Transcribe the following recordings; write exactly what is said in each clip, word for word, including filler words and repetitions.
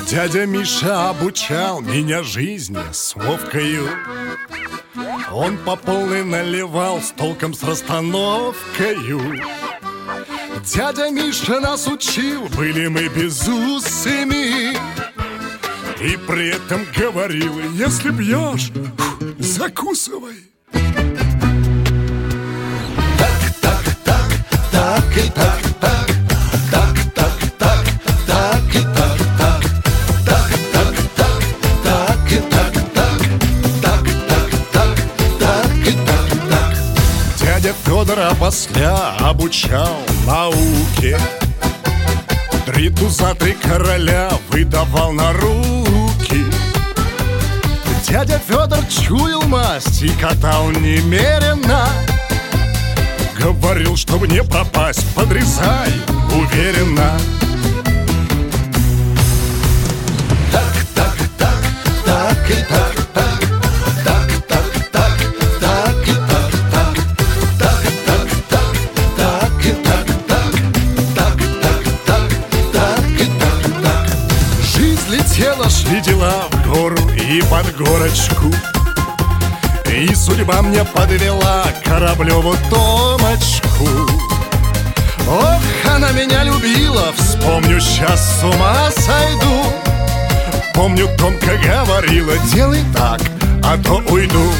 Дядя Миша обучал меня жизни с Вовкою. Он по полной наливал с толком, с расстановкою. Дядя Миша нас учил, были мы безусыми, и при этом говорил: если бьешь, закусывай. Так, так, так, так и так, так, так, так, так, так и так, так, так, так, так, так и так, так, так, так, так, так и так, так. Дядя Федор опосля обучал науке, три туза, три короля выдавал на руки. Дядя Федор чуял масть и катал немерено. Говорил, чтобы не пропасть, подрезай уверенно. Так, так, так, так и так, так, так, так, так, так и так, так, так, так, так, так и так, так, так, так, так, так и так, так. Жизнь летела, шли дела в гору и под горочку, и судьба мне подвела Кораблеву Томочку. Ох, она меня любила, вспомню, сейчас с ума сойду. Помню, Томка говорила: делай так, а то уйду.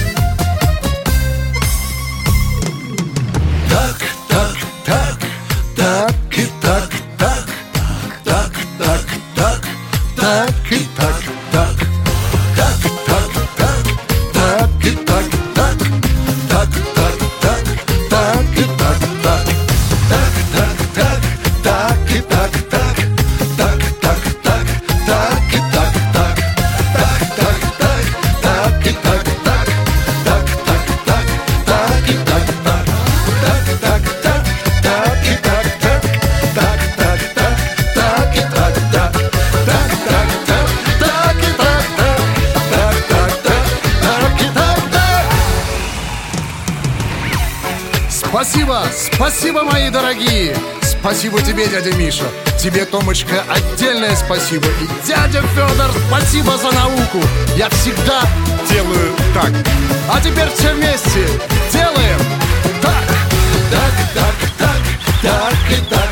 Так, так, так, так и так, так, так, так, так, так и так, так, так, так, так, так и так, так, так, так, так, так и так, так, так, так, так, так и так, так, так, так, так, так и так, так, так, так, так, так и так, так, так, так, так, так и так, так. Так, так, так, так и так, так, так, так, так, так и так, так, так, так, так, так и так, так, так, так, так, так и так, так. Спасибо, спасибо, мои дорогие. Спасибо тебе, дядя Миша. Тебе, Томочка, отдельное спасибо. И дядя Федор, спасибо за науку. Я всегда делаю так. А теперь все вместе делаем так. Так, так, так, так и так.